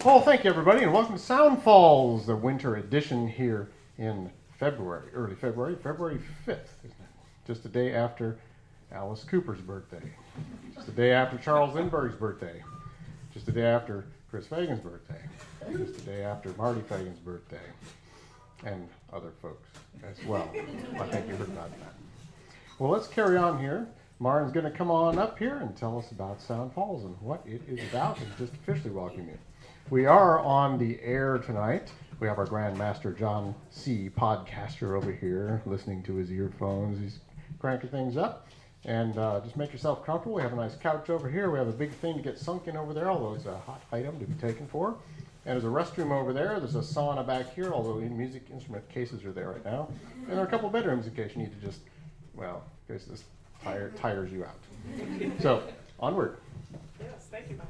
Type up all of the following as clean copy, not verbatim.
Well, thank you, everybody, and welcome to Sound Falls, the winter edition here in February, early February, February 5th, isn't it? Just the day after Alice Cooper's birthday, just the day after Charles Lindbergh's birthday, just the day after Chris Fagan's birthday, just the day after Marty Fagan's birthday, and other folks as well. I think you heard about that. Well, let's carry on here. Marin's going to come on up here and tell us about Sound Falls and what it is about, and just officially welcome you. We are on the air tonight. We have our Grand Master John C. Podcaster over here listening to his earphones. He's cranking things up. And just make yourself comfortable. We have a nice couch over here. We have a big thing to get sunk in over there, although it's a hot item to be taken for. And there's a restroom over there. There's a sauna back here, although music instrument cases are there right now. And there are a couple bedrooms in case you need to just, well, in case this tires you out. So, onward. Yes, thank you, Byron.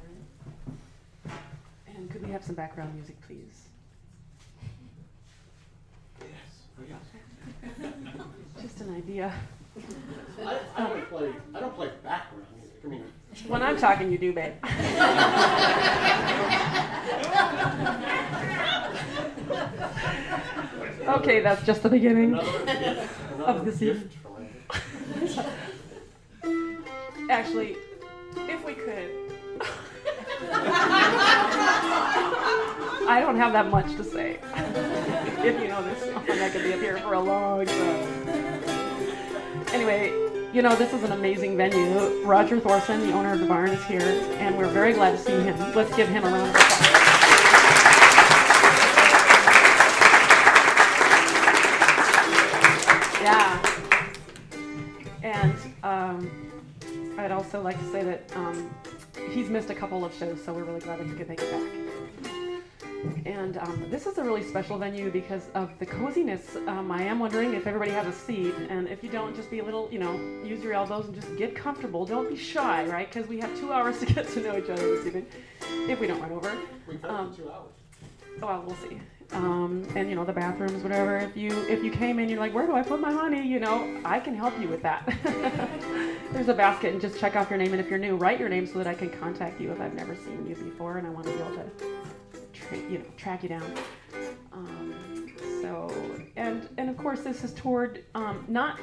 And could we have some background music, please? Yes. Just an idea. I don't play background music. I mean, When I'm talking, you do, babe. Okay, that's just the beginning of this evening. Actually, if we could. I don't have that much to say. If you know this song, I could be up here for a long time. Anyway, you know, this is an amazing venue. Roger Thorson, the owner of the barn, is here, and we're very glad to see him. Let's give him a round of applause. Yeah. And I'd also like to say that he's missed a couple of shows, so we're really glad that he could make it back. And this is a really special venue because of the coziness. I am wondering if everybody has a seat, and if you don't, just be a little, use your elbows and just get comfortable. Don't be shy, right? Because we have 2 hours to get to know each other this evening, if we don't run over. we've had 2 hours. Well, we'll see. And the bathrooms, whatever. If you came in, you're like, where do I put my money? I can help you with that. There's a basket, and just check off your name. And if you're new, write your name so that I can contact you if I've never seen you before, and I want to be able to track you down. And of course, this is toward not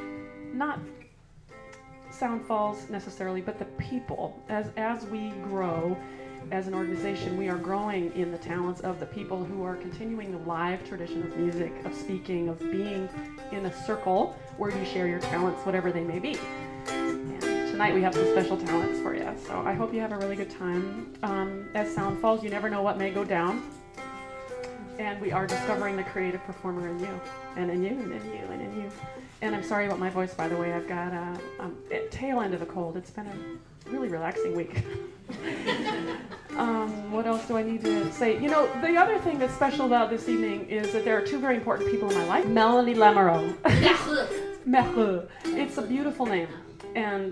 Sound Falls necessarily, but the people. As we grow as an organization, we are growing in the talents of the people who are continuing the live tradition of music, of speaking, of being in a circle where you share your talents, whatever they may be. And tonight we have some special talents for you, so I hope you have a really good time. As Sound Falls, you never know what may go down. And we are discovering the creative performer in you, and in you, and in you, and in you. And I'm sorry about my voice, by the way. I've got a tail end of a cold. It's been a really relaxing week. What else do I need to say? The other thing that's special about this evening is that there are 2 very important people in my life. Melanie Lamoureux. Mereux. It's a beautiful name. And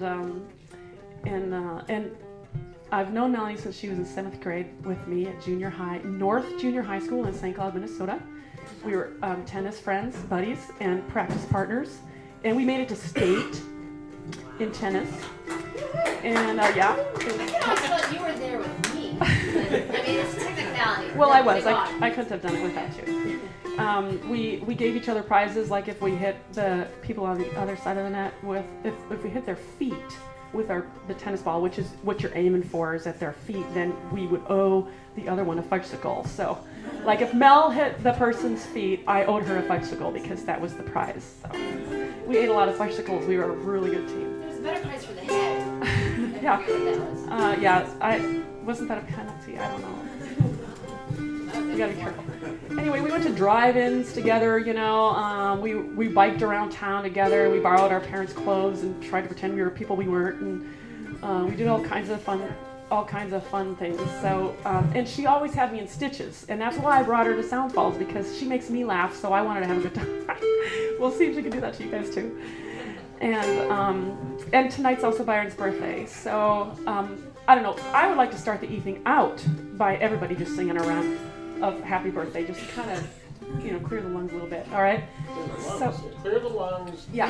I've known Melanie since she was in 7th grade with me at North Junior High School in St. Cloud, Minnesota. We were tennis friends, buddies, and practice partners. And we made it to state in tennis. And You were there with me. It's technicality. Well, I was. I couldn't have done it without you. We gave each other prizes, like if we hit the people on the other side of the net if we hit their feet with the tennis ball, which is what you're aiming for is at their feet, then we would owe the other one a fudgesicle. So, like if Mel hit the person's feet, I owed her a fudgesicle because that was the prize. So, we ate a lot of fudgesicles. We were a really good team. There's a better prize for the head. Yeah. Wasn't that a penalty? I don't know. You gotta be careful. Anyway, we went to drive-ins together, we biked around town together, we borrowed our parents' clothes and tried to pretend we were people we weren't, and we did all kinds of fun things. So, and she always had me in stitches, and that's why I brought her to Sound Falls, because she makes me laugh, so I wanted to have a good time. We'll see if she can do that to you guys too. And tonight's also Byron's birthday, so I don't know, I would like to start the evening out by everybody just singing a round of happy birthday, just to kind of, clear the lungs a little bit, all right? Clear the lungs. Yeah.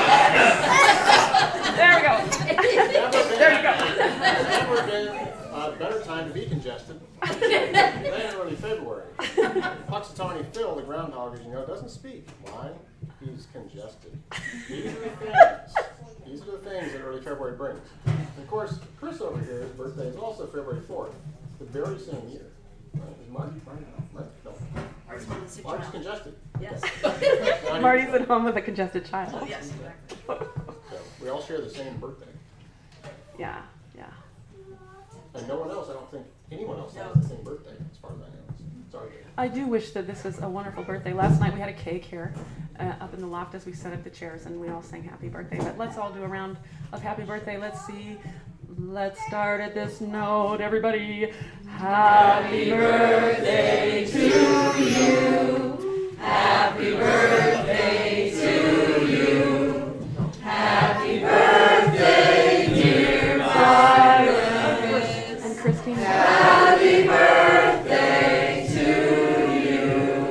There we go. There you go. Never been better time to be congested than early February. Puxatawny Phil, the groundhog, as you know, doesn't speak. Why? He's congested. These are the things that early February brings. And of course, Chris over here, his birthday is also February 4th, the very same year. Right? Is Marty? No. Marty's congested. Yes. Marty's at home with a congested child. Oh, yes, exactly. So we all share the same birthday. Yeah. And no one else, I don't think anyone else has the same birthday, as far as I know. Sorry. I do wish that this was a wonderful birthday. Last night we had a cake here up in the loft as we set up the chairs, and we all sang happy birthday. But let's all do a round of happy birthday. Let's see. Let's start at this note, everybody. Happy birthday to you. Happy birthday to you. Happy birthday, dear Byron. And Christine. Happy birthday to you.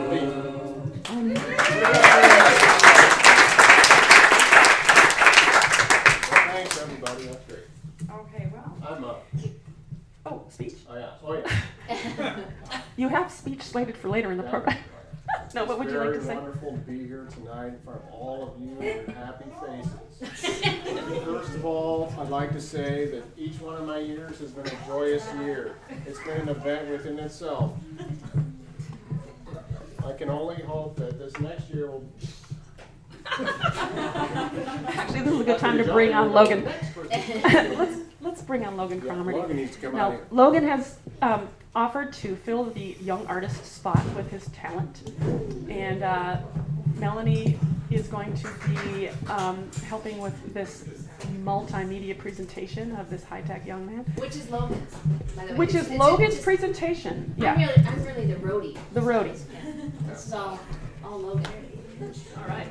Thanks, everybody. That's great. Okay, well. I'm up. Oh, speech. Oh, yeah. You have speech slated for later in the program. No, what would you like to say? It's very wonderful to be here tonight in front of all of you and your happy faces. First of all, I'd like to say that each one of my years has been a joyous year. It's been an event within itself. I can only hope that this next year will... Actually, this is a good time to bring on Logan. Let's bring on Logan Cromarty. Logan needs to come Now, out here. Logan has offered to fill the young artist spot with his talent, and Melanie is going to be helping with this multimedia presentation of this high-tech young man. Which is Logan's, by the way. Which is Logan's presentation. Yeah, I'm really the roadie. the roadie. Yeah. This is all Logan. All right.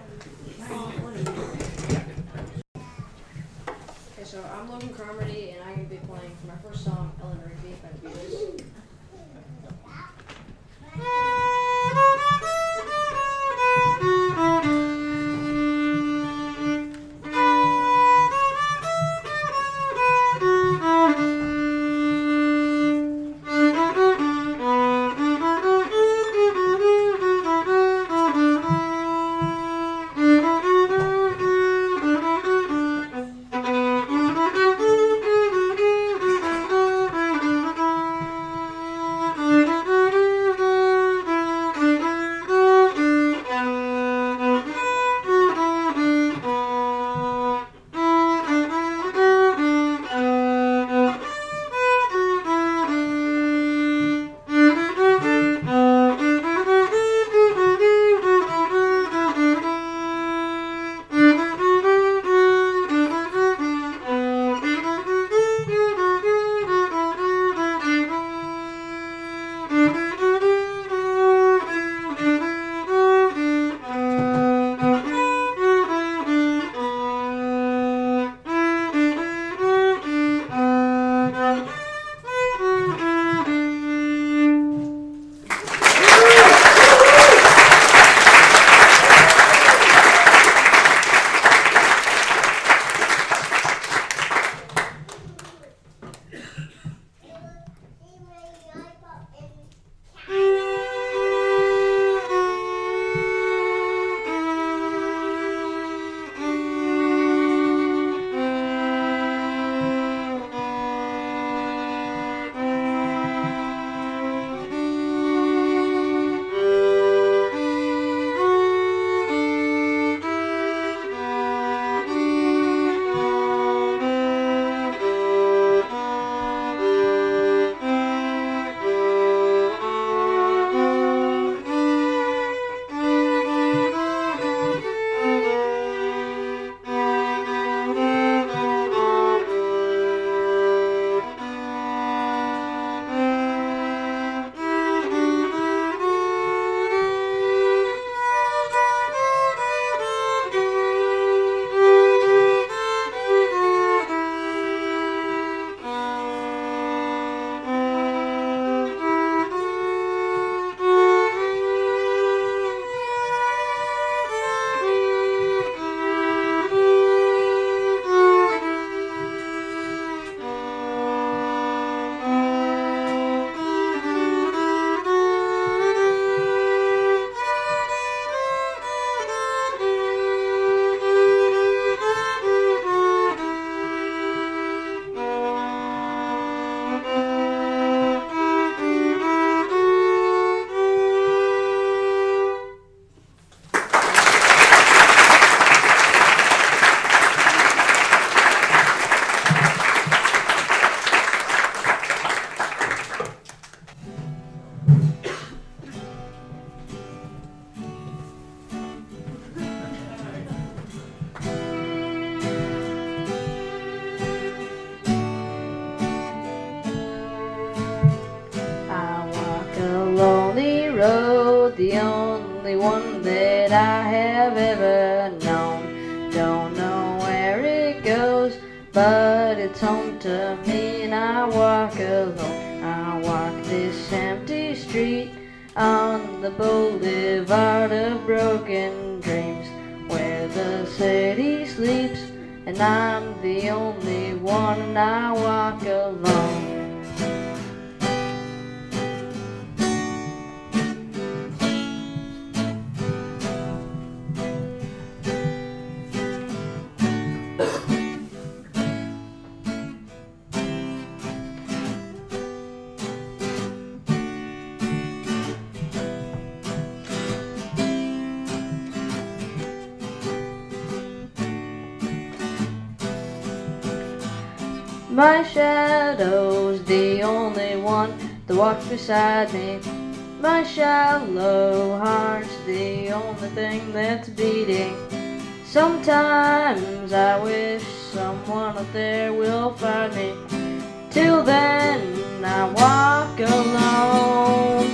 Okay, so I'm Logan Cromarty, and I'm going to be playing for my first song, Ellen Rigby by the Beatles. the only one that I have ever known. Don't know where it goes, but it's home to me, and I walk alone. I walk this empty street on the boulevard of broken dreams, where the city sleeps, and I'm the only one, and I walk alone. My shadow's the only one that walks beside me. My shallow heart's the only thing that's beating. Sometimes I wish someone out there will find me. Till then I walk alone.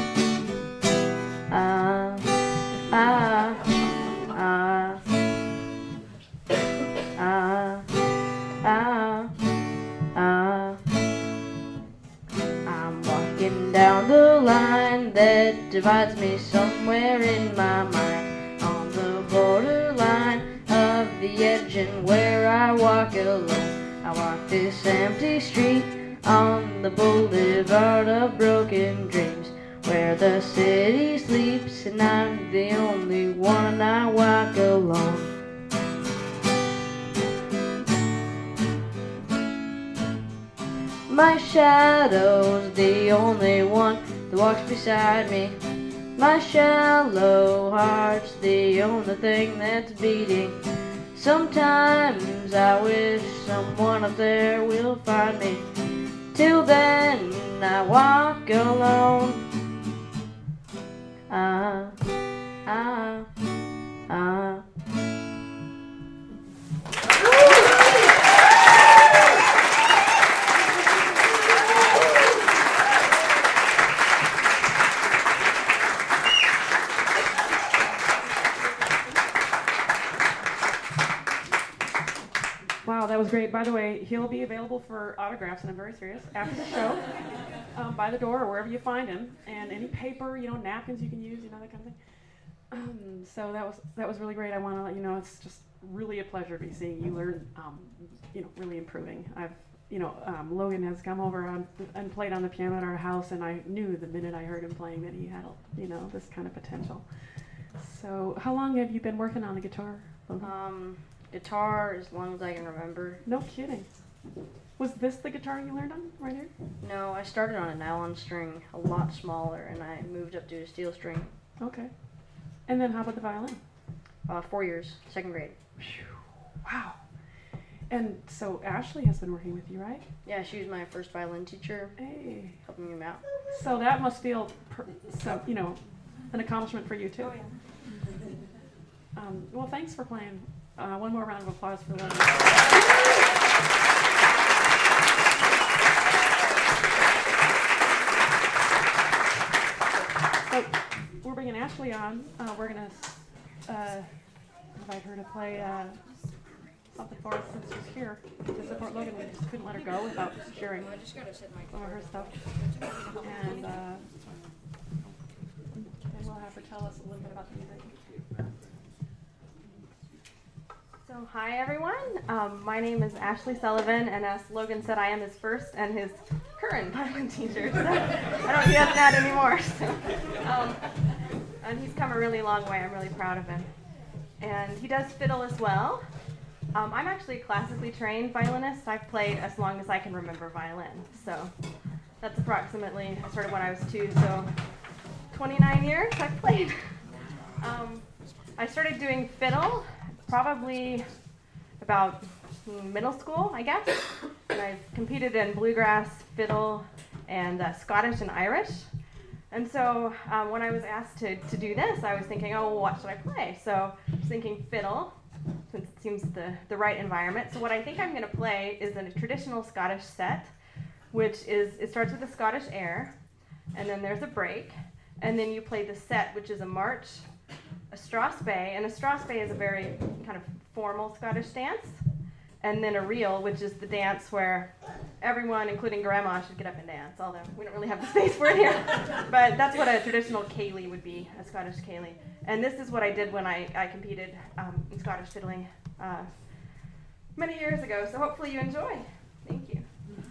I'm walking down the line that divides me somewhere in my mind, on the borderline of the edge, and where I walk alone. I walk this empty street on the boulevard of broken dreams, where the city sleeps, and I'm the only one, and I walk alone. My shadow's the only one that walks beside me. My shallow heart's the only thing that's beating. Sometimes I wish someone up there will find me. Till then I walk alone. Wow, that was great. By the way, he'll be available for autographs, and I'm very serious, after the show, by the door or wherever you find him, and any paper, napkins you can use, that kind of thing. So that was really great. I want to let you know it's just really a pleasure to be seeing you learn, really improving. Logan has come over and played on the piano at our house, and I knew the minute I heard him playing that he had, this kind of potential. So how long have you been working on the guitar, Logan? Guitar as long as I can remember. No kidding. Was this the guitar you learned on right here? No, I started on a nylon string, a lot smaller, and I moved up to a steel string. Okay. And then how about the violin? 4 years, 2nd grade. Wow. And so Ashley has been working with you, right? Yeah, she was my first violin teacher. Hey. Helping me out. So that must feel, an accomplishment for you too. Oh, yeah. Well, thanks for playing. One more round of applause for Logan. So we're bringing Ashley on. We're going to invite her to play something for us since she's here to support Logan. We just couldn't let her go without sharing some of her stuff. And we'll have her tell us a little bit about the music. So, hi everyone. My name is Ashley Sullivan, and as Logan said, I am his first and his current violin teacher. So he doesn't add anymore. So, and he's come a really long way. I'm really proud of him. And he does fiddle as well. I'm actually a classically trained violinist. I've played as long as I can remember violin. So that's approximately, I started when I was 2, so 29 years I've played. I started doing fiddle probably about middle school, I guess. And I've competed in bluegrass, fiddle, and Scottish and Irish. And so when I was asked to do this, I was thinking, oh, well, what should I play? So I was thinking fiddle, since it seems the right environment. So what I think I'm going to play is a traditional Scottish set, which is, it starts with a Scottish air, and then there's a break, And then you play the set, which is a march, a strathspey, and a strathspey is a very kind of formal Scottish dance. And then a reel, which is the dance where everyone, including grandma, should get up and dance, although we don't really have the space for it here. But that's what a traditional ceilidh would be, a Scottish ceilidh. And this is what I did when I competed in Scottish fiddling many years ago, so hopefully you enjoy. Thank you.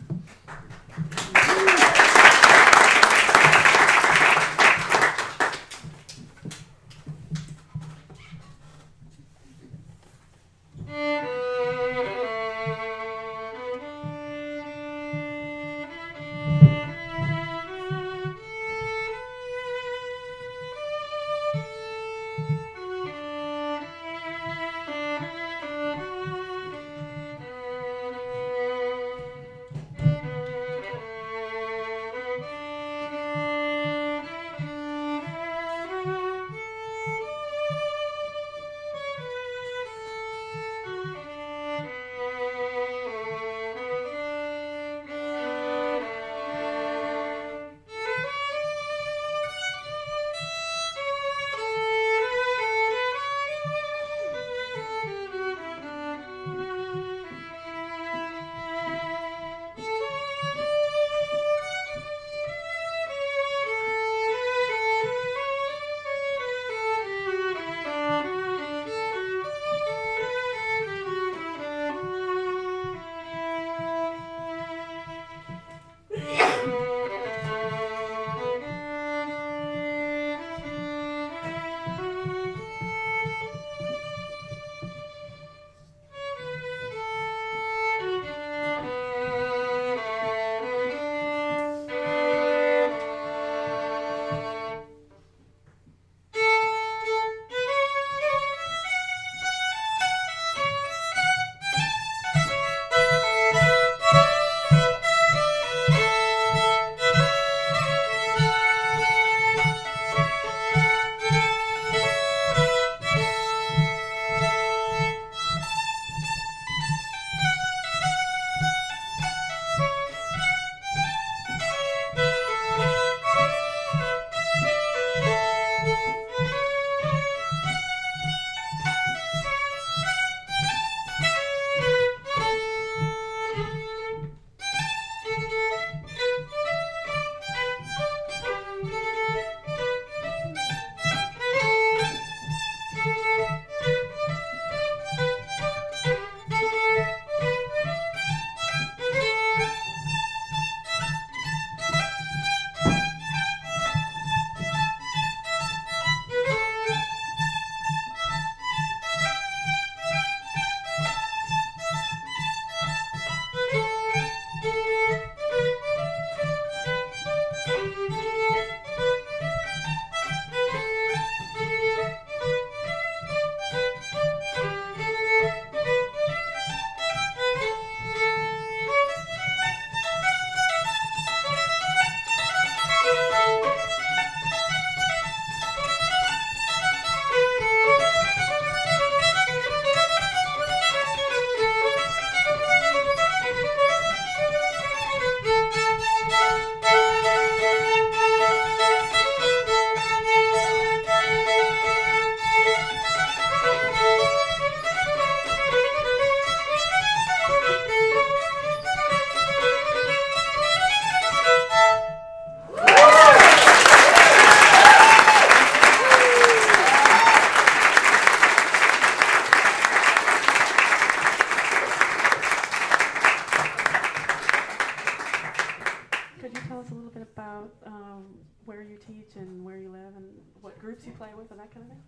where you teach and where you live and what groups you play with and that kind of thing?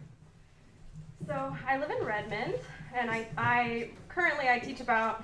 Sure. So I live in Redmond, and I currently teach about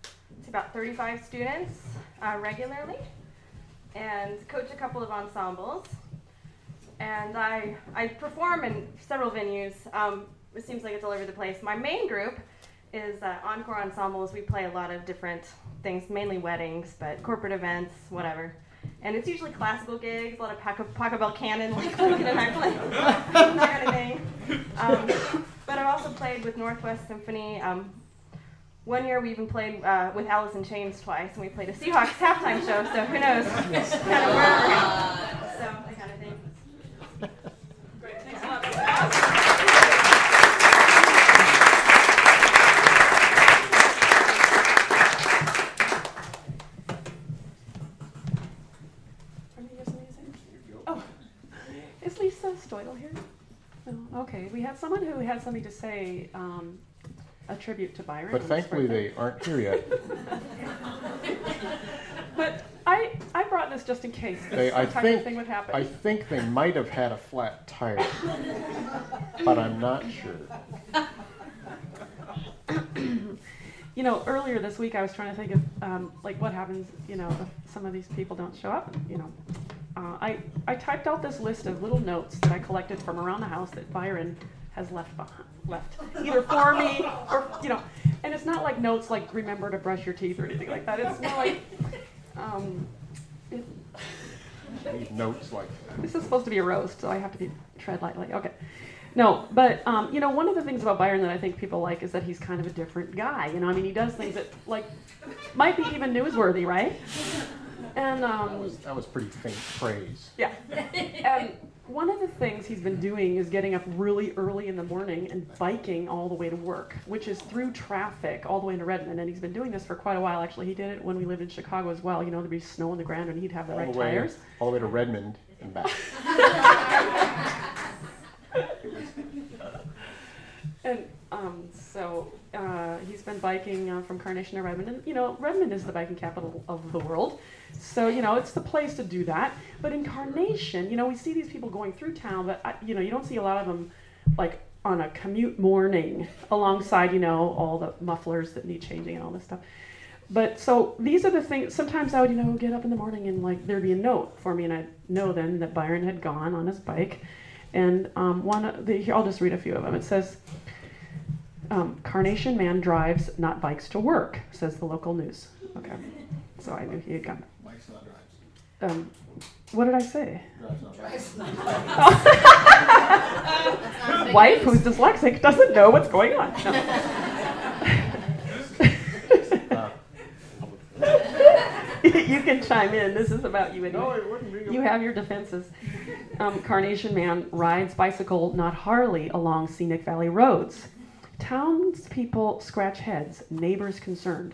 35 students regularly, and coach a couple of ensembles. And I perform in several venues. It seems like it's all over the place. My main group is Encore Ensembles. We play a lot of different things, mainly weddings, but corporate events, whatever. And it's usually classical gigs, a lot of Pachelbel canon, like Logan and I play, that kind of thing. But I've also played with Northwest Symphony. One year we even played with Alice in Chains twice, and we played a Seahawks halftime show, so who knows kind of where we're going. So that kind of thing. Stoidle here? No. Okay, we have someone who has something to say, a tribute to Byron. But on his thankfully birthday. they aren't here yet. But I brought this just in case this I type think of thing would happen. I think they might have had a flat tire, but I'm not sure. You know, earlier this week I was trying to think of like what happens, you know, if some of these people don't show up. You know, I typed out this list of little notes that I collected from around the house that Byron has left either for me or, you know, and it's not like notes like remember to brush your teeth or anything like that. It's more like These notes like this is supposed to be a roast, so I have to tread lightly. Okay. No, but, you know, one of the things about Byron that I think people like is that he's kind of a different guy. You know, I mean, he does things that, like, might be even newsworthy, right? And, that was pretty faint praise. yeah. And one of the things he's been doing is getting up really early in the morning and biking all the way to work, which is through traffic all the way into Redmond. And he's been doing this for quite a while, actually. He did it when we lived in Chicago as well. You know, there'd be snow on the ground and he'd have the right tires. All the way to Redmond and back. And so he's been biking from Carnation to Redmond. And, you know, Redmond is the biking capital of the world. So, you know, it's the place to do that. But in Carnation, you know, we see these people going through town, but, you know, you don't see a lot of them, like, on a commute morning alongside, you know, all the mufflers that need changing and all this stuff. But so these are the things, sometimes I would, you know, get up in the morning and, like, there'd be a note for me, and I'd know then that Byron had gone on his bike. And here, I'll just read a few of them. It says, Carnation man drives, not bikes to work, says the local news. Okay, so I knew he had gone. Bikes not drives. What did I say? Drives not drives. Wife who's dyslexic doesn't know what's going on. No. You can chime in. This is about you anyway. No, it wouldn't be. You have your defenses. Carnation man rides bicycle, not Harley, along scenic valley roads. Townspeople scratch heads, neighbors concerned.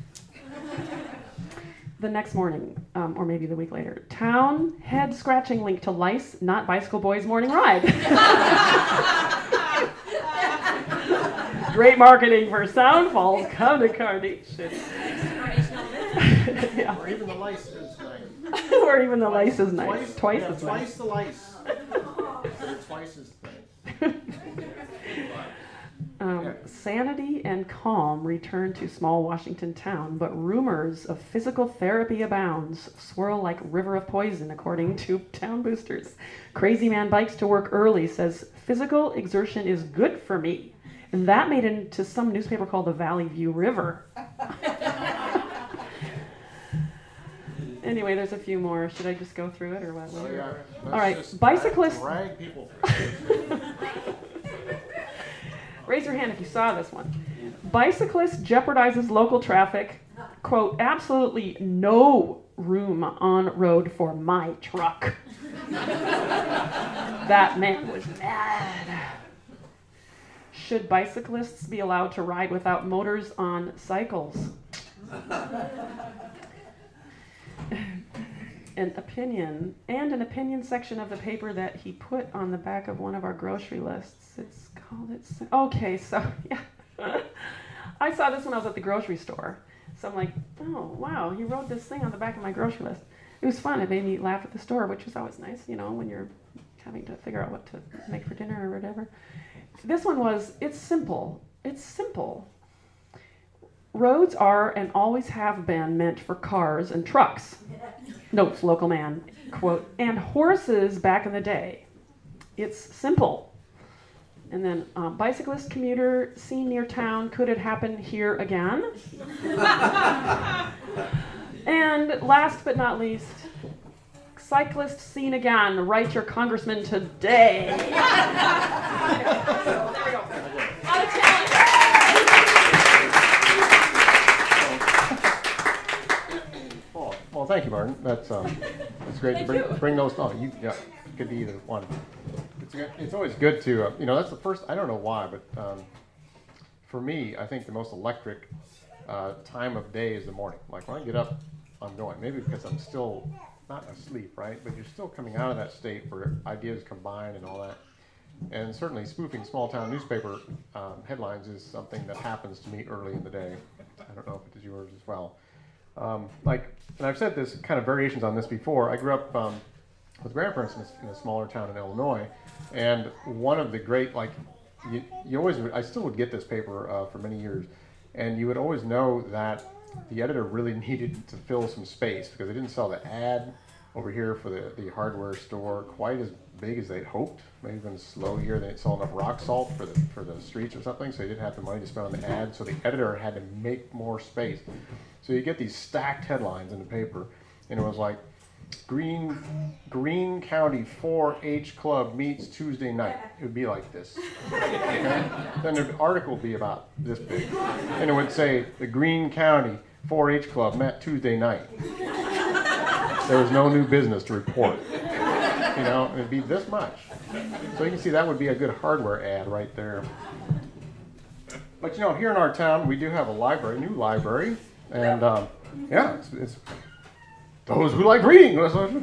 The next morning, or maybe the week later, town head scratching link to lice, not bicycle boys morning ride. Great marketing for Sound Falls. Come to Carnation. Yeah. Or even the lice is nice. Or even the lice is nice. Twice yeah, as twice nice. the lice. Twice as nice. Sanity and calm return to small Washington town, but rumors of physical therapy abounds, swirl like river of poison, according to town boosters. Crazy man bikes to work early, says physical exertion is good for me. And that made it into some newspaper called the Valley View River. Anyway, there's a few more. Should I just go through it or what? Oh, yeah. All right, Just bicyclists. Drag people through. Raise your hand if you saw this one. Bicyclist jeopardizes local traffic. Quote, absolutely no room on road for my truck. That man was mad. Should bicyclists be allowed to ride without motors on cycles? An opinion section of the paper that he put on the back of one of our grocery lists. It's called okay, so yeah. I saw this when I was at the grocery store. So I'm like, oh wow, he wrote this thing on the back of my grocery list. It was fun. It made me laugh at the store, which was always nice, you know, when you're having to figure out what to make for dinner or whatever. This one was, it's simple. It's simple. Roads are and always have been meant for cars and trucks. Notes local man, quote, and horses back in the day. It's simple. And then bicyclist commuter seen near town. Could it happen here again? And last but not least, cyclist seen again. Write your congressman today. Okay, so there we go. Out of talent. Well, thank you, Martin. That's great to bring those. Oh, it could be either one. It's always good to that's the first. I don't know why, but for me, I think the most electric time of day is the morning. Like when I get up, I'm going. Maybe because I'm still not asleep, right? But you're still coming out of that state where ideas combine and all that. And certainly spoofing small-town newspaper headlines is something that happens to me early in the day. I don't know if it is yours as well. And I've said this kind of variations on this before. I grew up with grandparents in a smaller town in Illinois, and one of the great, you always, I still would get this paper for many years, and you would always know that the editor really needed to fill some space because they didn't sell the ad over here for the hardware store quite as big as they'd hoped. Maybe even a slow year, they didn't sell enough rock salt for the streets or something, so they didn't have the money to spend on the ad, so the editor had to make more space. So you get these stacked headlines in the paper, and it was like, Green County 4-H Club meets Tuesday night. It would be like this. Okay? Then the article would be about this big. And it would say, the Green County 4-H Club met Tuesday night. There was no new business to report. It would be this much. So you can see that would be a good hardware ad right there. But here in our town, we do have a library, new library. And it's those who like reading.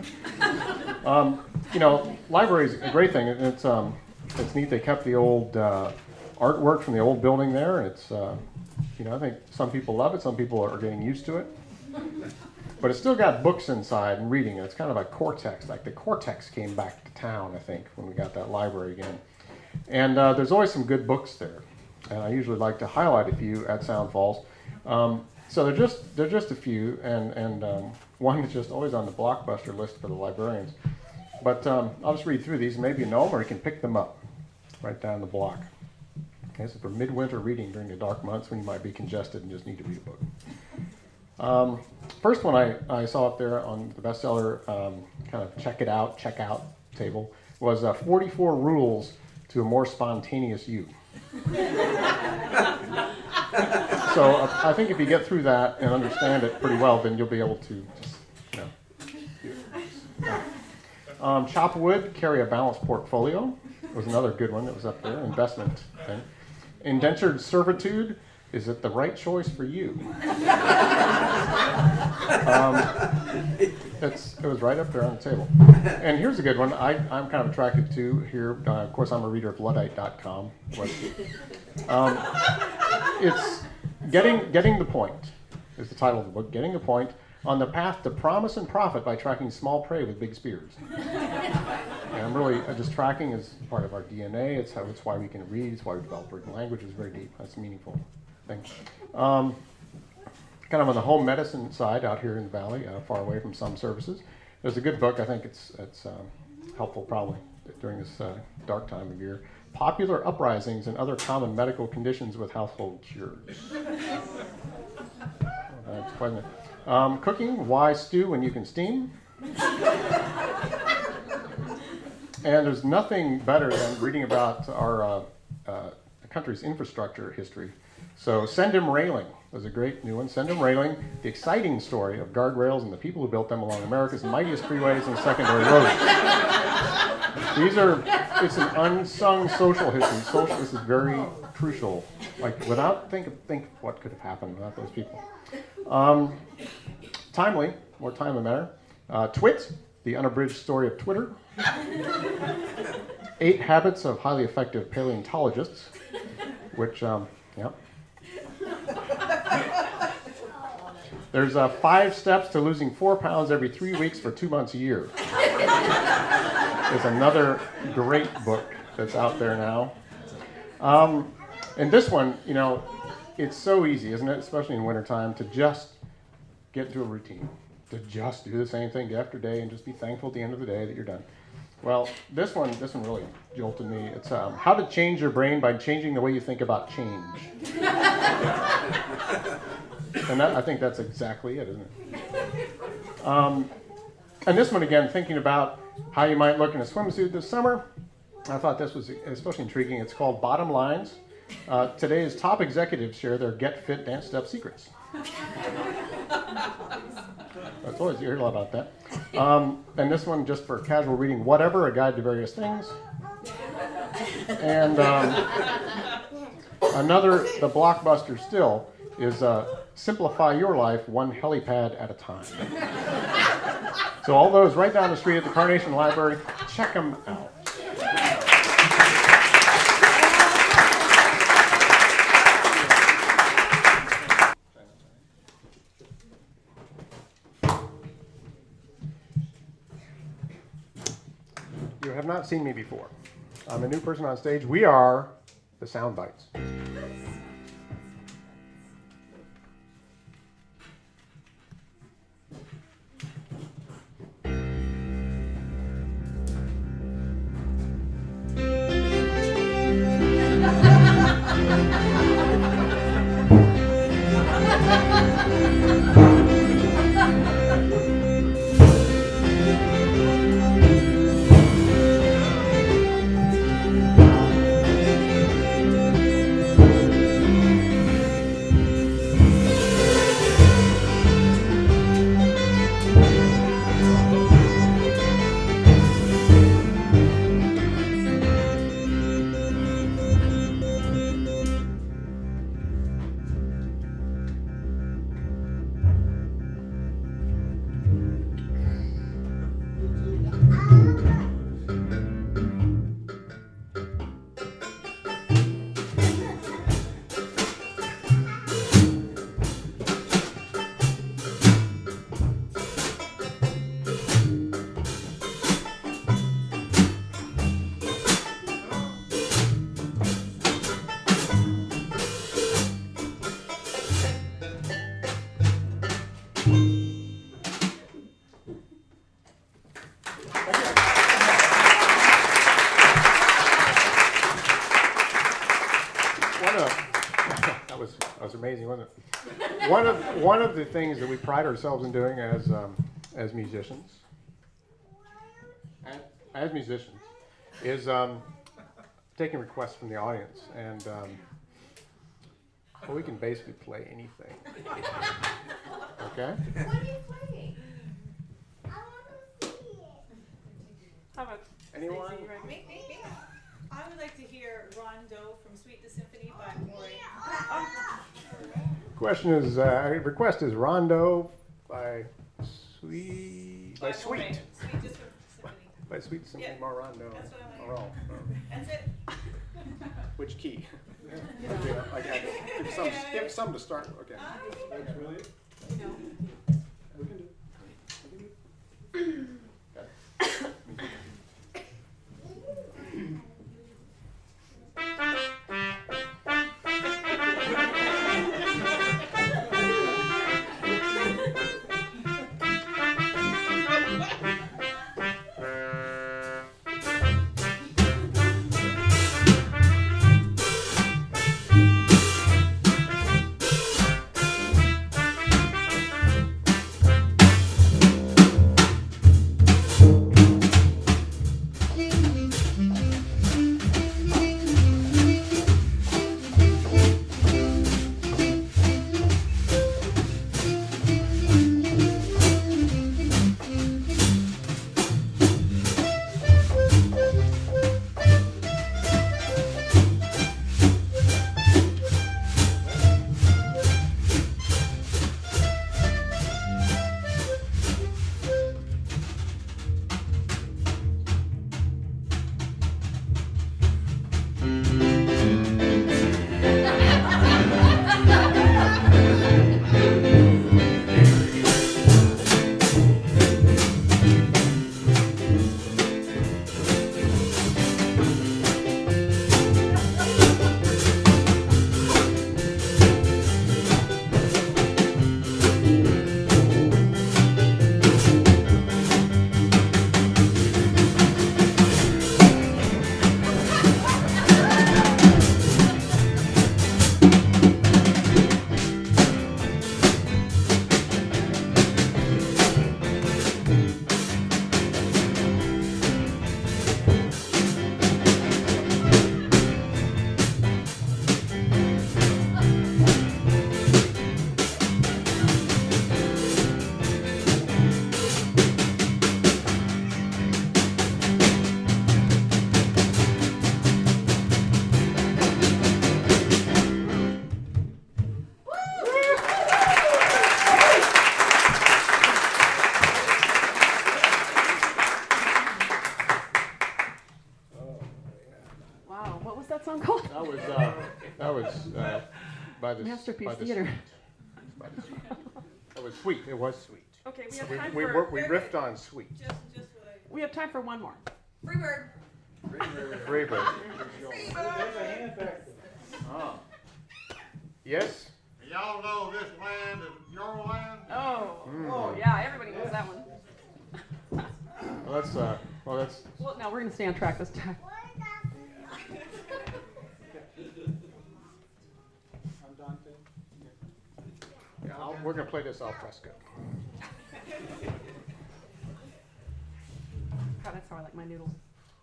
Library is a great thing. It's neat. They kept the old artwork from the old building there. And it's, I think some people love it. Some people are getting used to it. But it's still got books inside and reading. It's kind of a Cortex. Like the Cortex came back to town, I think, when we got that library again. And there's always some good books there. And I usually like to highlight a few at Sound Falls. So they're just a few, and one is just always on the blockbuster list for the librarians. But I'll just read through these. Maybe you know them, or you can pick them up right down the block. Okay, so for midwinter reading during the dark months when you might be congested and just need to read a book. First one I saw up there on the bestseller kind of check out table was 44 Rules to a More Spontaneous You. So I think if you get through that and understand it pretty well, then you'll be able to just, chop wood, carry a balanced portfolio was another good one that was up there, investment thing. Indentured servitude, is it the right choice for you? It was right up there on the table. And here's a good one I'm kind of attracted to here. Of course, I'm a reader of Luddite.com. It's Getting the Point is the title of the book. Getting the Point on the path to promise and profit by tracking small prey with big spears. And I'm really just tracking is part of our DNA. It's why we can read. It's why we develop written language. It's very deep. That's a meaningful thing. Kind of on the home medicine side out here in the valley, far away from some services. There's a good book. I think it's helpful probably during this dark time of year. Popular Uprisings and Other Common Medical Conditions with Household Cures. That's quite a cooking, Why Stew When You Can Steam. And there's nothing better than reading about our country's infrastructure history. So Send 'Em Railing was a great new one. Send 'Em Railing, the exciting story of guardrails and the people who built them along America's mightiest freeways and secondary roads. It's an unsung social history. This is very crucial. Think what could have happened without those people. Timely, more time than matter. Twit, the unabridged story of Twitter. 8 Habits of Highly Effective Paleontologists, which, There's 5 steps to losing 4 pounds every 3 weeks for 2 months a year. There's another great book that's out there now. And this one, it's so easy, isn't it, especially in wintertime, to just get into a routine, to just do the same thing day after day and just be thankful at the end of the day that you're done. Well, this one really jolted me. It's How to Change Your Brain by Changing the Way You Think About Change. And I think that's exactly it, isn't it? And this one, again, thinking about how you might look in a swimsuit this summer. I thought this was especially intriguing. It's called Bottom Lines. Today's top executives share their Get Fit Dance Step secrets. That's always, you hear a lot about that. And this one, just for casual reading, Whatever, A Guide to Various Things. And another, the blockbuster still, is Simplify Your Life One Helipad at a Time. So all those right down the street at the Carnation Library, check them out. You have not seen me before. I'm a new person on stage. We are the Sound Bites. That was amazing, wasn't it? One of the things that we pride ourselves in doing as musicians, is taking requests from the audience, and we can basically play anything. Okay. What are you playing? I want to see it. How about Anyone? Me? I would like to hear Rondo from Sweet the Symphony by Maury. Question is, request is Rondo by Sweet. Sweet just from Symphony. By Sweet Symphony Yeah. Rondo. That's what I want to hear. That's it. Which key? Okay, give some to start. Okay. That's really? We can do. Thank that song called? That was by the Masterpiece by the Theater. Sweet. By the Sweet. That was sweet. It was sweet. Okay, we have time We for riffed on sweet. Just what I. we have time for one more. Freebird. Freebird. Freebird. Oh. Yes. Y'all know this land is your land? Oh yeah, everybody knows that one. Well, Well, we're gonna stay on track this time. yeah, we're gonna play this al fresco. God, that's how I like my noodles.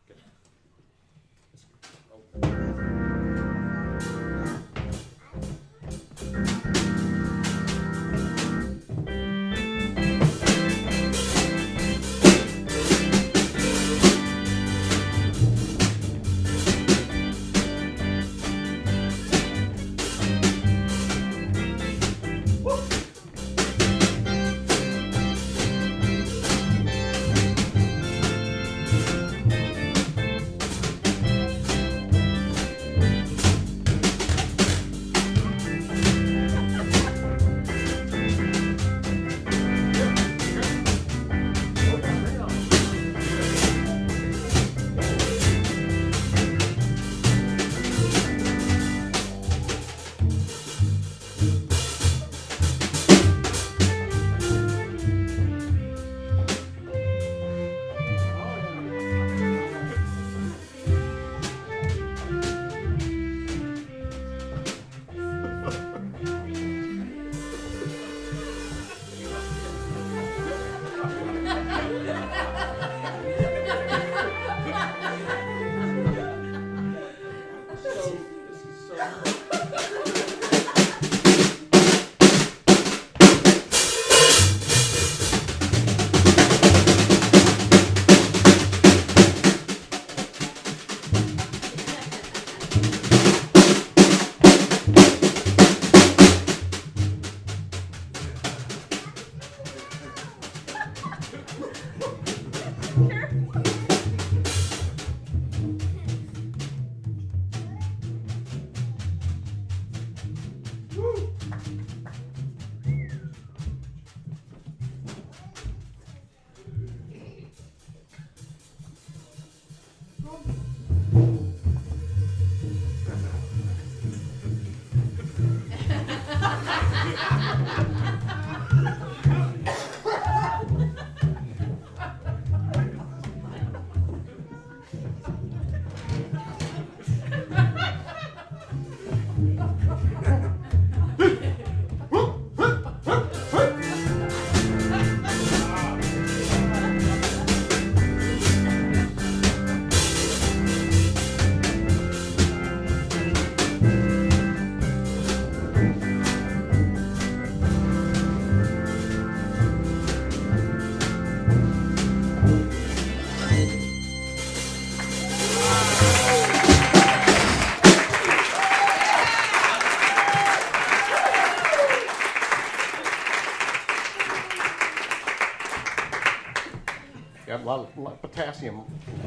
Yeah, a lot of potassium.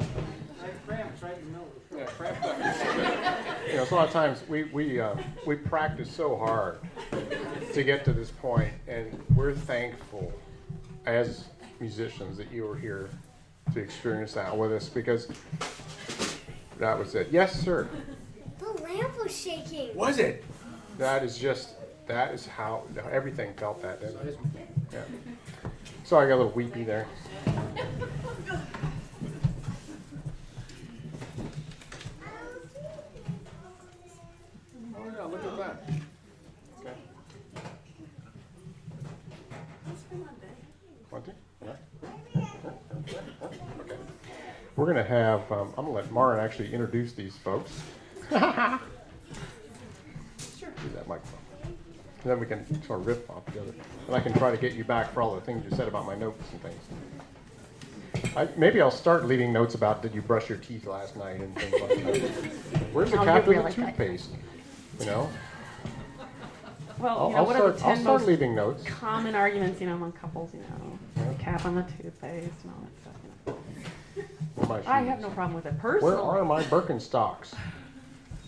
Cramps right in the middle. Yeah, cramped up. You know, so a lot of times we practice so hard to get to this point, and we're thankful as musicians that you were here to experience that with us, because that was it. Yes, sir. The lamp was shaking. Was it? That is how everything felt that day. Yeah. So I got a little weepy there. Oh yeah, look at that. Okay. Want to? Yeah. Okay. We're gonna have. I'm gonna let Maren actually introduce these folks. Sure. Use that microphone. And then we can sort of riff off together. And I can try to get you back for all the things you said about my notes and things. Maybe I'll start leaving notes about did you brush your teeth last night and things like that. Where's the cap of the toothpaste? You know? Well, what are the 10 I'll start most leaving notes. common arguments, among couples, cap on the toothpaste and all that stuff, Where are my I shoes? have no problem with it personally. Where are my Birkenstocks?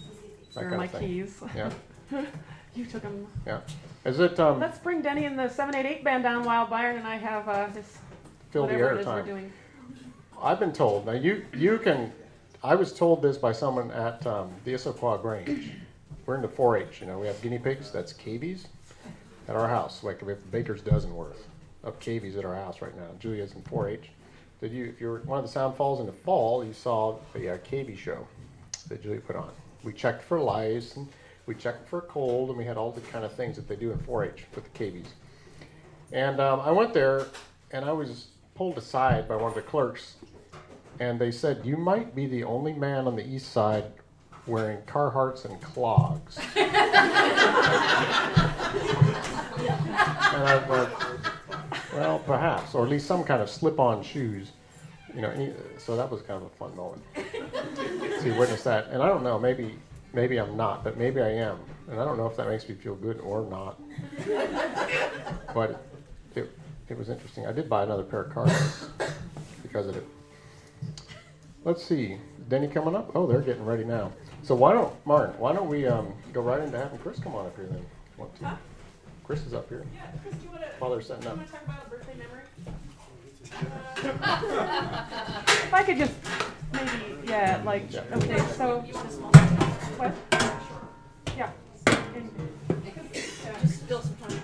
Where are kind my of thing. keys? Yeah, You took them. yeah. Is it Let's bring Denny and the 788 band down while Byron and I have this fill the whatever air it is we're time? doing. I've been told. Now you can. I was told this by someone at the Issaquah Grange. We're into 4-H. You know, we have guinea pigs. That's cavies at our house. Like we have a baker's dozen worth of cavies at our house right now. Julia's in 4-H. If you were at one of the Sound Falls in the fall, you saw the cavie show that Julia put on. We checked for lice and we checked for cold, and we had all the kind of things that they do in 4-H with the cavies. And I went there, and I was pulled aside by one of the clerks, and they said, "You might be the only man on the east side wearing Carhartts and clogs." And I thought, well, perhaps, or at least some kind of slip-on shoes. You know, so that was kind of a fun moment. See, witness that. And I don't know, maybe I'm not, but maybe I am. And I don't know if that makes me feel good or not. But it was interesting. I did buy another pair of Carhartts because of it. Let's see. Denny coming up? Oh, they're getting ready now. So Martin, why don't we go right into having Chris come on up here then? Want to? Huh? Chris is up here. Yeah, Chris, do you want to While they're setting up. talk about a birthday memory? If I could just maybe, okay, so. What? Yeah. Just fill some time.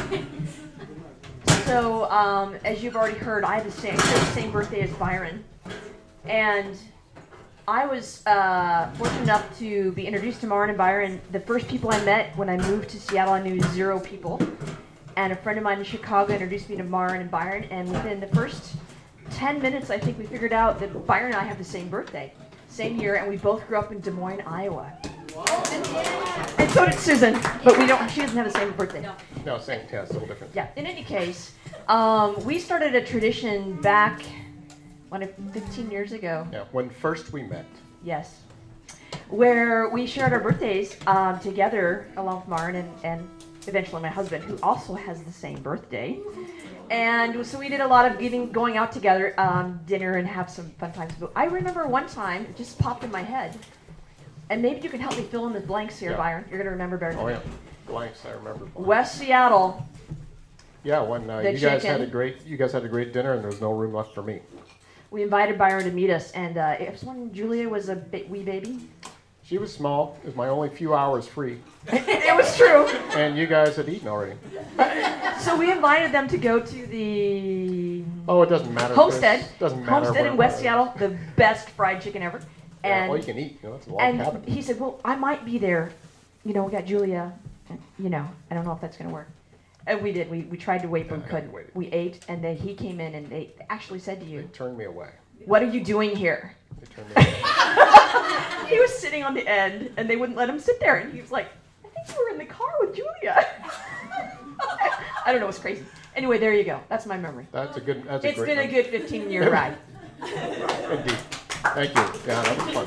So, as you've already heard, I have the same birthday as Byron. And I was fortunate enough to be introduced to Martin and Byron. The first people I met when I moved to Seattle, I knew 0 people. And a friend of mine in Chicago introduced me to Martin and Byron. And within the first 10 minutes, I think we figured out that Byron and I have the same birthday, same year, and we both grew up in Des Moines, Iowa. And so did Susan, but she doesn't have the same birthday. No, same. Yeah, it's a little different. Yeah, in any case, we started a tradition back 15 years ago. Yeah, when first we met. Yes. Where we shared our birthdays together, along with Martin and eventually my husband, who also has the same birthday. And so we did a lot of going out together, dinner, and have some fun times. But I remember one time, it just popped in my head, and maybe you can help me fill in the blanks here, Yeah. Byron. You're going to remember better than Oh me. yeah, blanks. I remember. West Seattle. Yeah, when The you guys had chicken. a great dinner, and there was no room left for me. We invited Byron to meet us, and it was when Julia was a wee baby. She was small. It was my only few hours free, It was true. and you guys had eaten already. So we invited them to go to the Oh, it doesn't matter. Homestead. Chris. Doesn't matter. Homestead where- in West Seattle, the best fried chicken ever. Yeah, And all you can eat. You know, it's a log and cabin. he said, "Well, I might be there. You know, we got Julia. You know, I don't know if that's going to work." And we did. We tried to wait, but we Yeah, couldn't. waited. We ate, and then he came in, and they actually said to They you, turned me away. "What are you doing here?" They turned me away. He was sitting on the end, and they wouldn't let him sit there. And he was like, "I think you were in the car with Julia." I don't know. It's crazy. Anyway, there you go. That's my memory. That's a good. That's It's a great. been a good 15-year ride. Indeed. Thank you. Yeah, that was fun.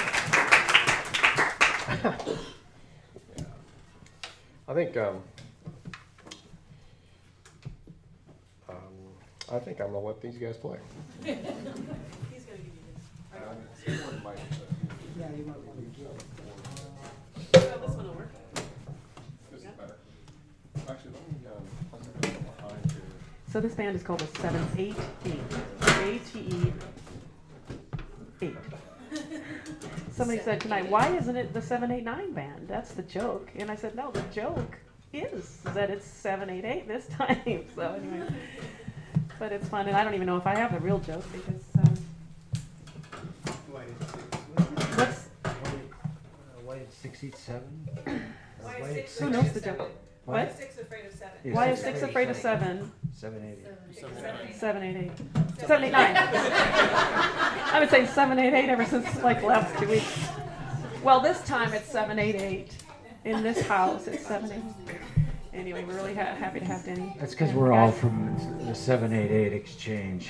Yeah. I think I'm gonna let these guys play. He's gonna give you this. Yeah, you might want to Well, this one will work. This is better. Actually, let me I'll set this one behind here. So this band is called the 788. ATE 8. Somebody said tonight, why isn't it the 789 band? That's the joke. And I said, no, the joke is that it's 788 this time. So anyway, but it's fun, and I don't even know if I have the real joke because what's Why is 687? Why is six who afraid knows of the seven? joke? Why What? is 6 afraid of 7? Yeah. Why is 6 afraid of 7? 780. 788. 789. I've been saying 788 ever since like the last 2 weeks. Well, this time it's 788. In this house, it's 788. Anyway, we're really happy to have Denny. That's because we're all from the 788 exchange.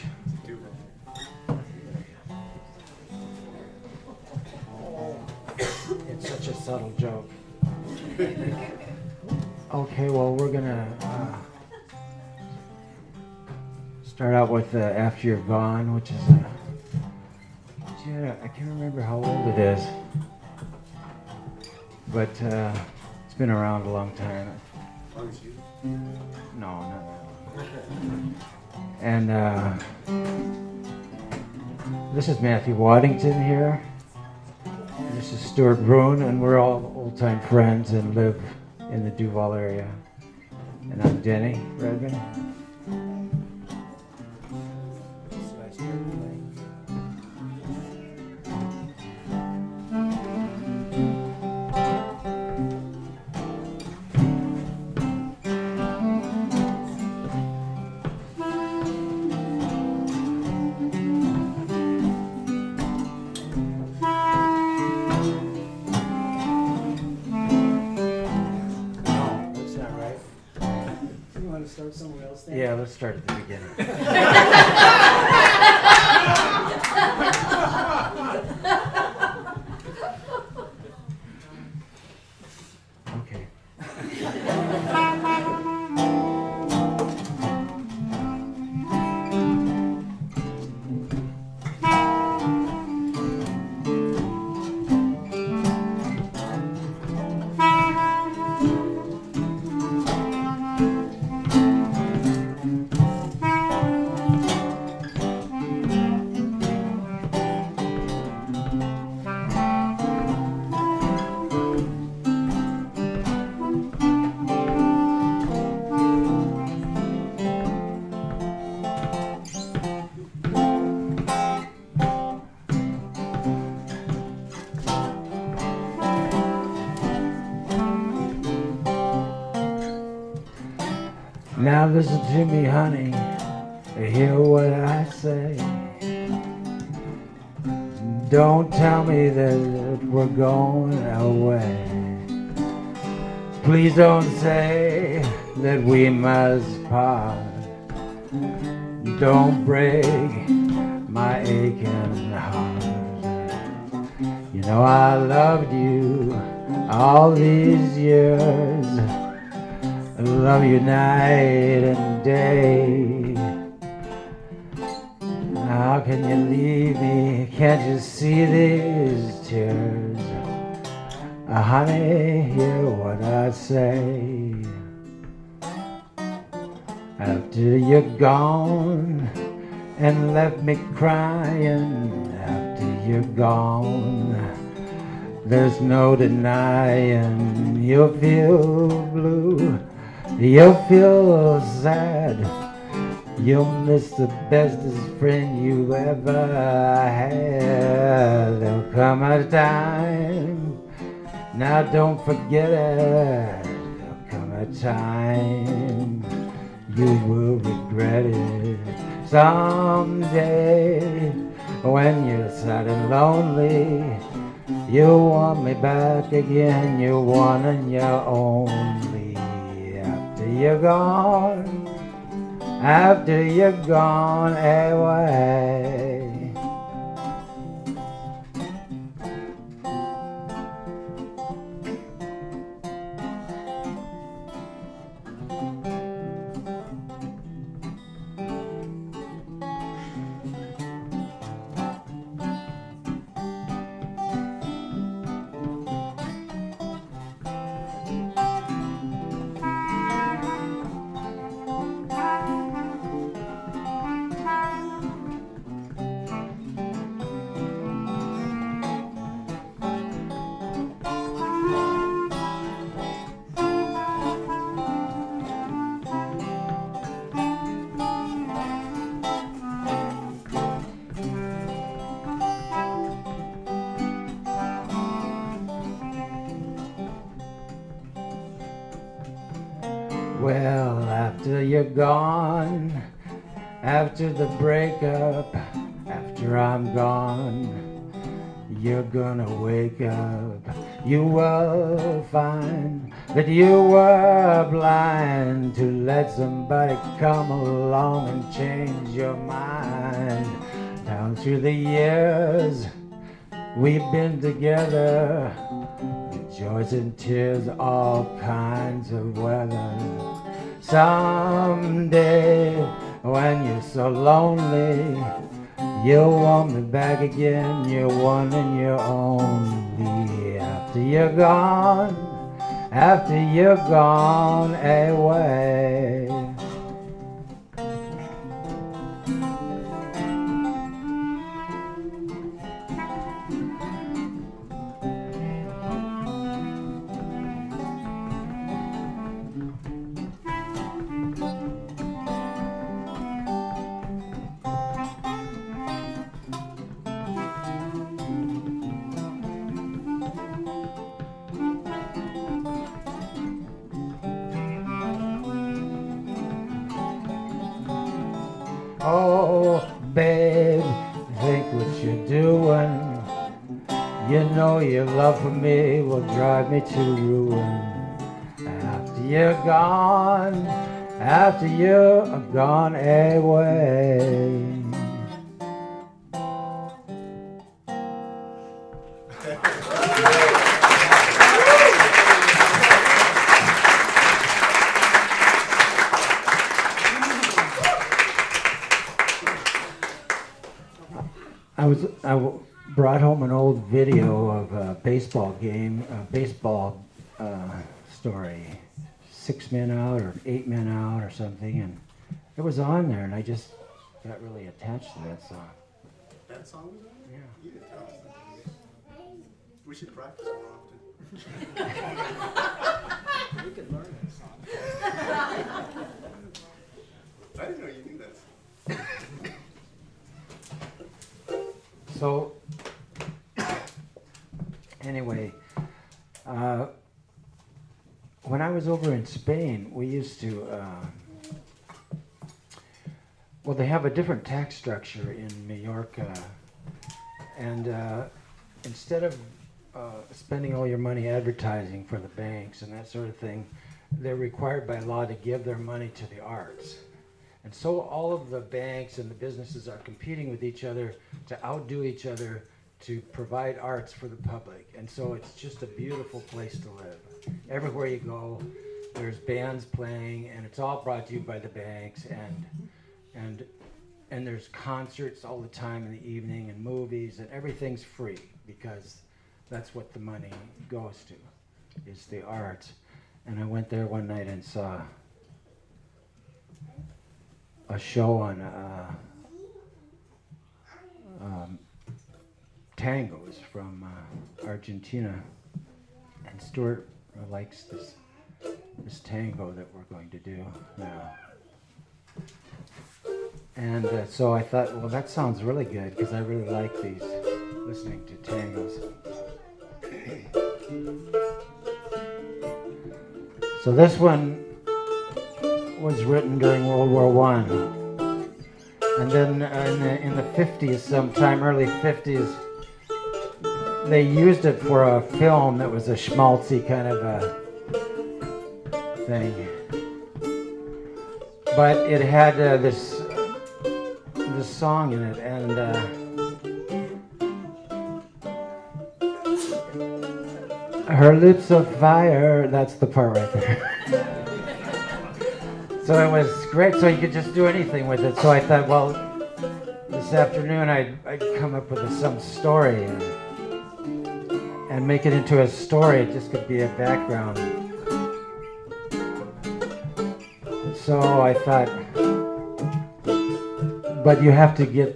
It's such a subtle joke. Okay, well, we're gonna start out with After You're Gone, which is I can't remember how old it is. but it's been around a long time. As long as you. No, not that long. And this is Matthew Waddington here. And this is Stuart Bruin, and we're all old-time friends and live in the Duval area. And I'm Denny Redman. Yeah, let's start at the beginning. Okay. Now listen to me, honey, hear what I say. Don't tell me that we're going away. Please don't say that we must part. Don't break my aching heart. You know I loved you all these years. I love you night and day. How can you leave me? Can't you see these tears? Honey, hear what I say. After you're gone and left me crying, after you're gone, there's no denying you'll feel blue. You'll feel sad. You'll miss the bestest friend you ever had. There'll come a time, now don't forget it. There'll come a time you will regret it someday. When you're sad and lonely, you want me back again. You're one and you're only. You're gone, after you're gone away. Well, after you're gone, after the breakup, after I'm gone, you're gonna wake up. You will find that you were blind to let somebody come along and change your mind. Down through the years we've been together, joys and tears, all kinds of weather. Someday when you're so lonely, You want me back again, you're one and you're only. After you're gone away. Oh, babe, think what you're doing. You know your love for me will drive me to ruin. After you're gone away. I brought home an old video of a baseball game, a baseball story, 6 men out or 8 men out or something, and it was on there, and I just got really attached to that song. That song was on? Yeah. You didn't tell us that. We should practice more often. We could learn that song. I didn't know you knew that song. So, anyway, when I was over in Spain, we used to, well, they have a different tax structure in Mallorca, and instead of spending all your money advertising for the banks and that sort of thing, they're required by law to give their money to the arts. And so all of the banks and the businesses are competing with each other to outdo each other to provide arts for the public. And so it's just a beautiful place to live. Everywhere you go, there's bands playing, and it's all brought to you by the banks, and there's concerts all the time in the evening, and movies, and everything's free because that's what the money goes to, is the arts. And I went there one night and saw a show on tangos from Argentina, and Stuart likes this tango that we're going to do now. And so I thought, well, that sounds really good because I really like these, listening to tangos. So this one was written during World War I. And then in the 50s, sometime early 50s, they used it for a film that was a schmaltzy kind of a thing. But it had this song in it, and her lips of fire, that's the part right there. So it was great, so you could just do anything with it. So I thought, well, this afternoon I'd come up with some story and make it into a story. It just could be a background. So I thought, but you have to get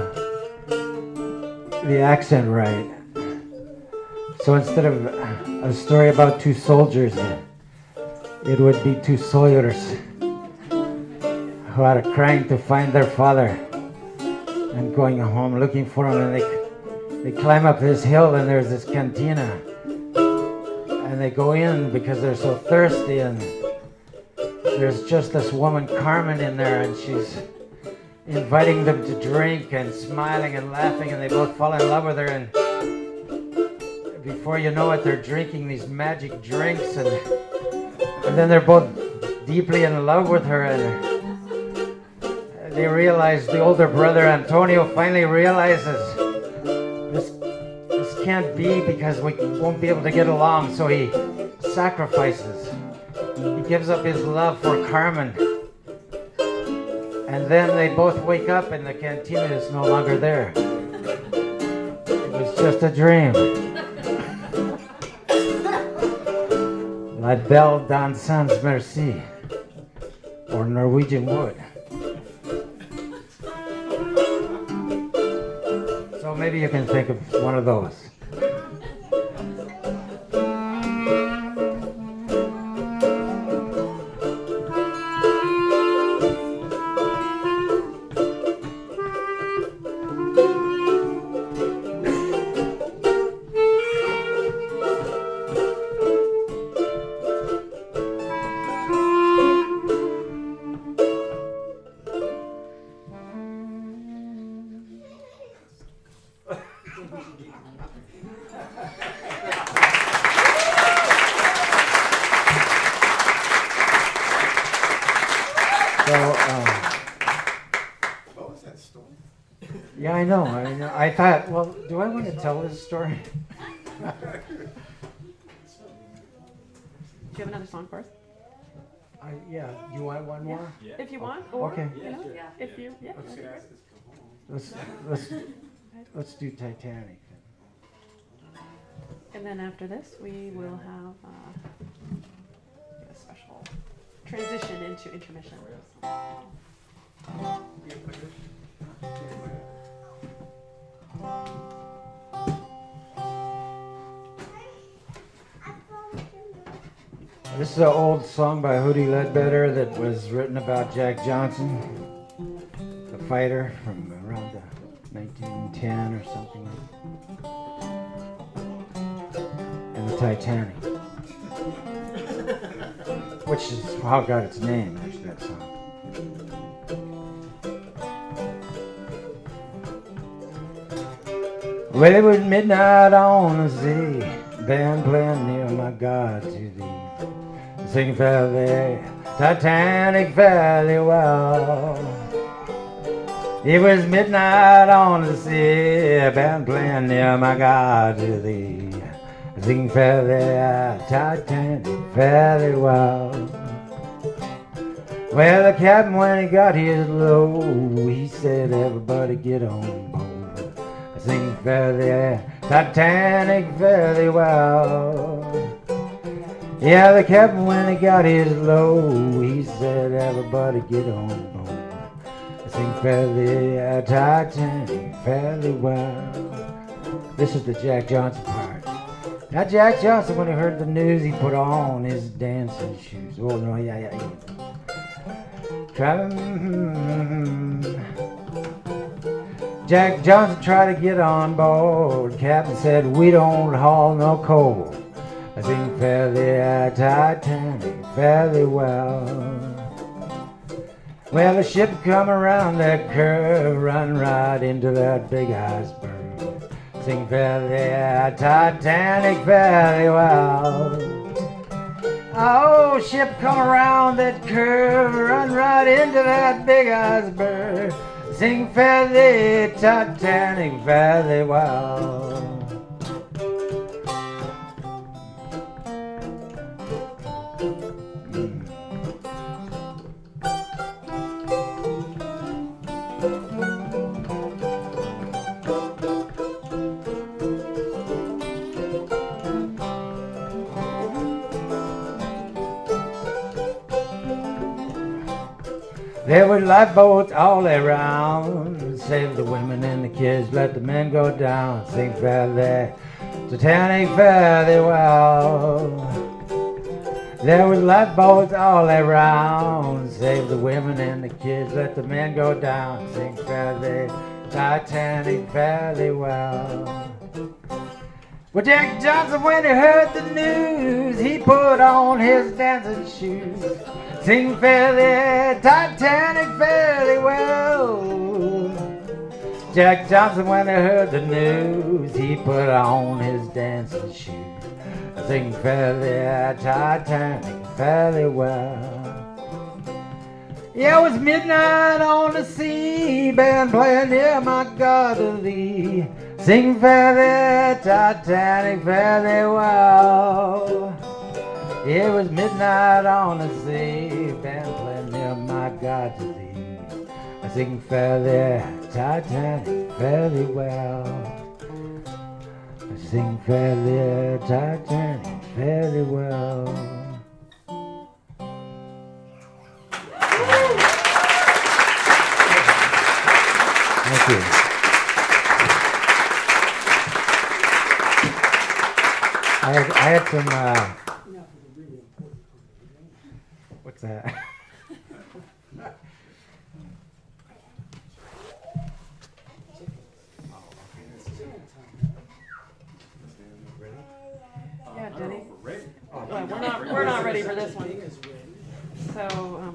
the accent right. So instead of a story about two soldiers, it would be two sailors who are crying to find their father and going home looking for him, and they climb up this hill, and there's this cantina, and they go in because they're so thirsty, and there's just this woman Carmen in there, and she's inviting them to drink and smiling and laughing, and they both fall in love with her, and before you know it, they're drinking these magic drinks, and then they're both deeply in love with her, and they realize, the older brother Antonio finally realizes this can't be because we won't be able to get along, so he sacrifices. He gives up his love for Carmen. And then they both wake up and the cantina is no longer there. It was just a dream. La Belle dans Sans Merci, or Norwegian Wood. So maybe you can think of one of those. What was that story? Yeah, I know. I thought, well, do I want to tell this story? Do you have another song for us? Yeah. You want one more? If you want, or Okay. you know, if you, yeah. that'd be great. Let's do Titanic. And then after this, we will have a special transition into intermission. This is an old song by Hootie Ledbetter that was written about Jack Johnson, the fighter from around 1910 or something, and the Titanic, which is how it got its name, actually, that song. Well, it was midnight on the sea, band playing near my God to thee. Singing fairly, Titanic fairly well. It was midnight on the sea, band playing near my God to thee. Singing fairly, Titanic fairly well. Well, the captain, when he got his load, he said, everybody get on board. Singing fairly, Titanic fairly well. Yeah, the captain, when he got his load, he said, everybody get on board. Sing fairly, Titanic fairly well. This is the Jack Johnson part. Now, Jack Johnson, when he heard the news, he put on his dancing shoes. Oh, no, yeah. Jack Johnson tried to get on board. Captain said, we don't haul no coal. I sing fairly, Titanic fairly well. Well, the ship come around that curve, run right into that big iceberg. Sing fairly, Titanic fairly well. Oh, ship come around that curve, run right into that big iceberg. Sing fairly, Titanic fairly well. There were lifeboats all around. Save the women and the kids, let the men go down. Sing fairly, Titanic fairly well. There was lifeboats all around. Save the women and the kids, let the men go down. Sing fairly, Titanic fairly well. Well, Jack Johnson, when he heard the news, he put on his dancing shoes. Sing fairly, Titanic fairly well. Jack Johnson, when he heard the news, he put on his dancing shoes. Sing fairly, Titanic fairly well. Yeah, it was midnight on the sea, band playing near my God to thee. Sing fairly, Titanic fairly well. It was midnight on the sea, band playing near my God to thee. I sing fairly Titanic fairly well. I sing fairly Titanic fairly well. Thank you. I had some. What's that? Yeah, Denny. Well, we're not ready for this one. So,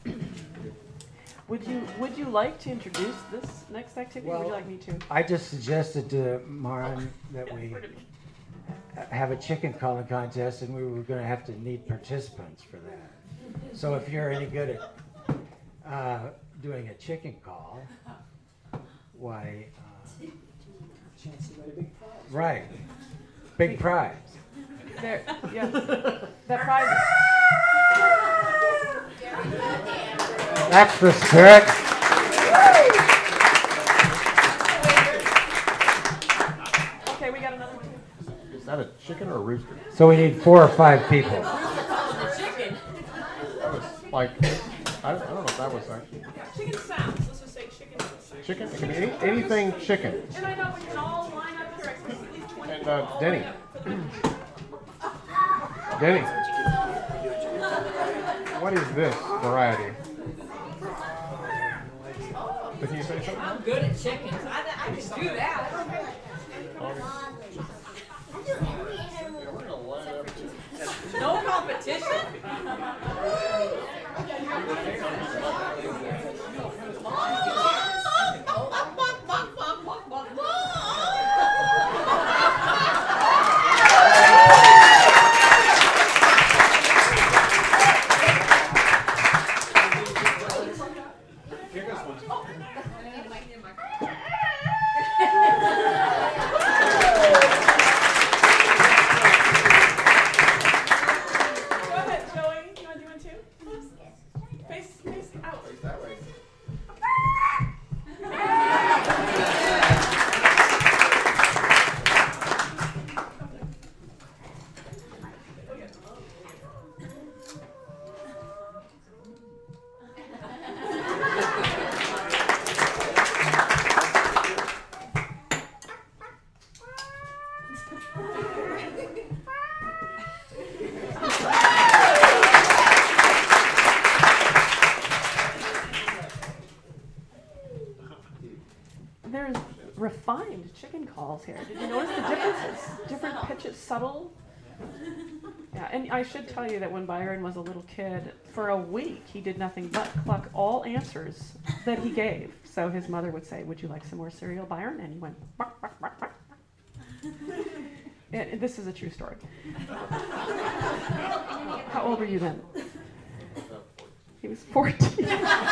would you like to introduce this next activity? Or would you like me to? I just suggested to Marin that we have a chicken calling contest, and we were going to have to need participants for that. So if you're any good at doing a chicken call, why? Chance to win a big prize. Right, big prize. There, yes. That prize. That's the spirit. Okay, we got another one. Is that a chicken or a rooster? So we need 4 or 5 people. Chicken. That was like, I don't know if that was actually. Chicken sounds. Let's just say chicken sounds. Chicken? It can be anything chicken. And I know we can all line up here. At least 20 And Denny. Denny. What is this variety? Can you say something? I'm good at chickens. I can do that. No competition. There's refined chicken calls here. Did you notice the differences? Different pitches, subtle. Yeah, and I should tell you that when Byron was a little kid, for a week he did nothing but cluck all answers that he gave. So his mother would say, "Would you like some more cereal, Byron?" And he went, bark, bark, bark, bark. And this is a true story. How old were you then? He was 14.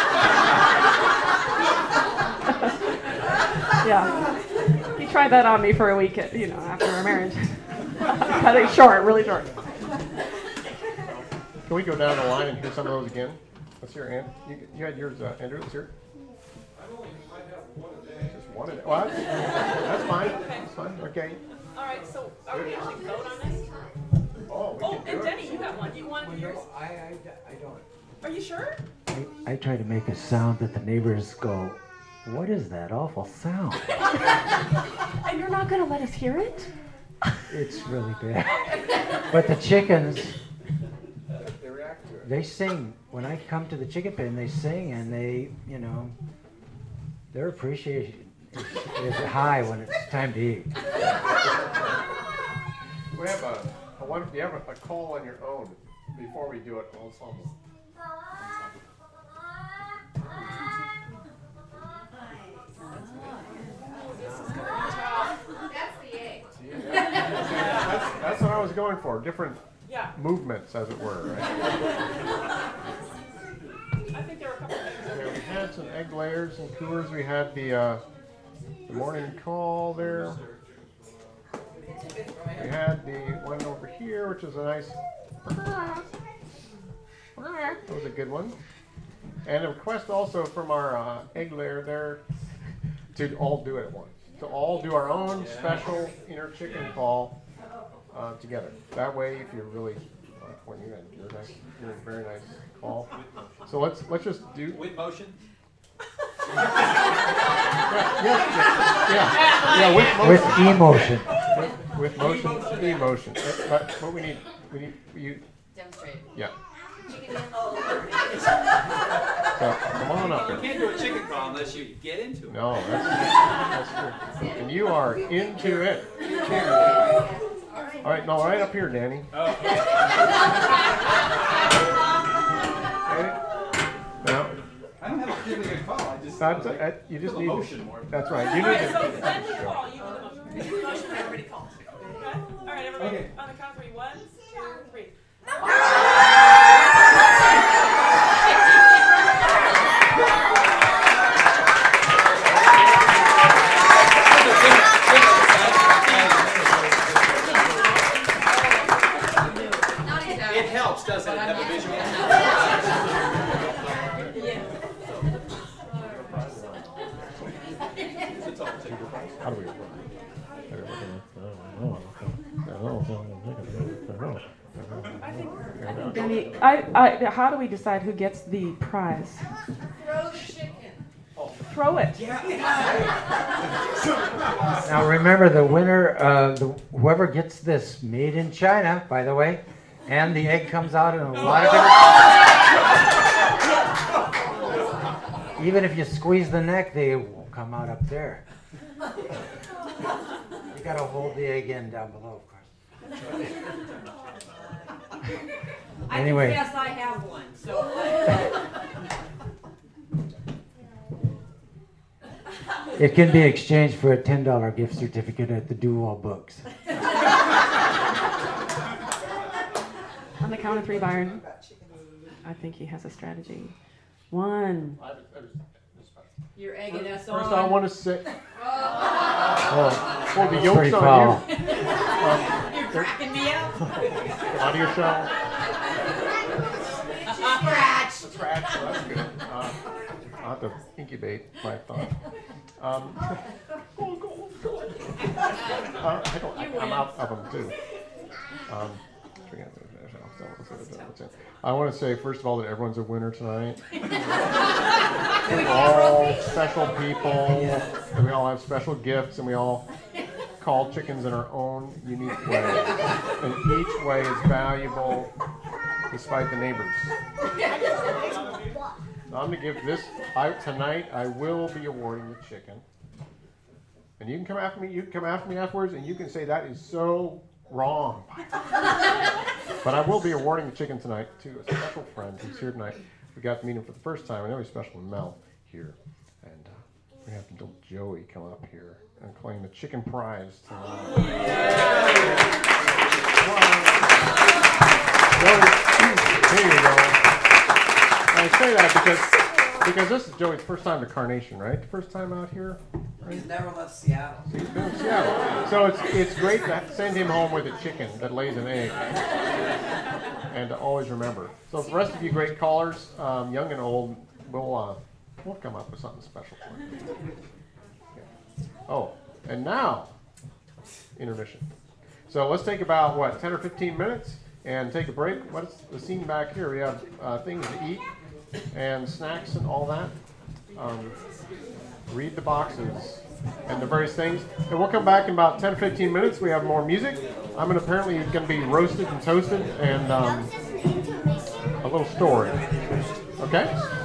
Yeah. He tried that on me for a week, after our marriage. Cut it short, really short. Can we go down the line and hear some of those again? Let's hear, you had yours, Andrew. Let's hear it. Just one a day. Well, that's fine. That's fine. Okay. All right, so are we actually vote on this? Oh, we can do and it. Denny, you got one. You want to do yours? I don't. Are you sure? I try to make a sound that the neighbors go, "What is that awful sound?" And you're not going to let us hear it? It's really bad. But the chickens, They react to it. they sing. When I come to the chicken pen, they sing, and they, their appreciation is high when it's time to eat. We have do you have a call on your own before we do it? Ensemble. That's what I was going for. Different movements, as it were. Right? I think there were a couple things. Yeah, we had some egg layers and coolers. We had the morning call there. We had the one over here, which is a nice. That was a good one. And a request also from our egg layer there to all do it at once. To all do our own special inner chicken call together. That way, if you're really when you're a very nice call. So let's just do with motion. Yeah, with emotion. With motion, emotion. But what we need you demonstrate. Yeah. So come on up You here. can't do a chicken call unless you get into it. No, that's true. And you are into it. All right, no, right up here, Danny. Okay. Now, I don't have a particularly good call. I just you just need emotion more. That's right. You need So to. then we call. You do the motion. Motion, everybody calls. Okay? All right, everybody. Okay. On the count of 3. 1, 2, 3. It helps, doesn't it, have a visual? How do we Danny, how do we decide who gets the prize? Throw the chicken. Throw it. Now remember, the winner, whoever gets this, made in China, by the way, and the egg comes out in a lot of different. Even if you squeeze the neck, they will come out up there. You got to hold the egg in down below, of course. Anyway. I confess I have one, so. It can be exchanged for a $10 gift certificate at the Duval Books. On the count of 3, Byron. I think he has a strategy. 1. You're egging us on. First, I want to say. Oh, the yolk's on you. You're cracking me up. Out of your shell. Scratch. Scratch. Well, that's good. I'll have to incubate my thought. I'm out of them too. I want to say, first of all, that everyone's a winner tonight. We're all special people, and we all have special gifts, and we all call chickens in our own unique way. And each way is valuable, despite the neighbors. So I'm going to give this, tonight I will be awarding the chicken. And you can come after me, afterwards, and you can say that is so wrong. But I will be awarding the chicken tonight to a special friend who's here tonight. We got to meet him for the first time. I know he's special to Mel here. And we're going to have to Joey come up here and claim the chicken prize tonight. Joey, here you go. I say that because this is Joey's first time to Carnation, right? First time out here? Right? He's never left Seattle. So he's been in Seattle. So it's great to send him home with a chicken that lays an egg. And to always remember. So the rest of you great callers, young and old, we'll come up with something special for you. Okay. Oh, and now, intermission. So let's take about, 10 or 15 minutes and take a break. What's the scene back here? We have things to eat and snacks and all that. Read the boxes and the various things. And we'll come back in about 10 or 15 minutes. We have more music. I'm apparently going to be roasted and toasted and a little story. Okay?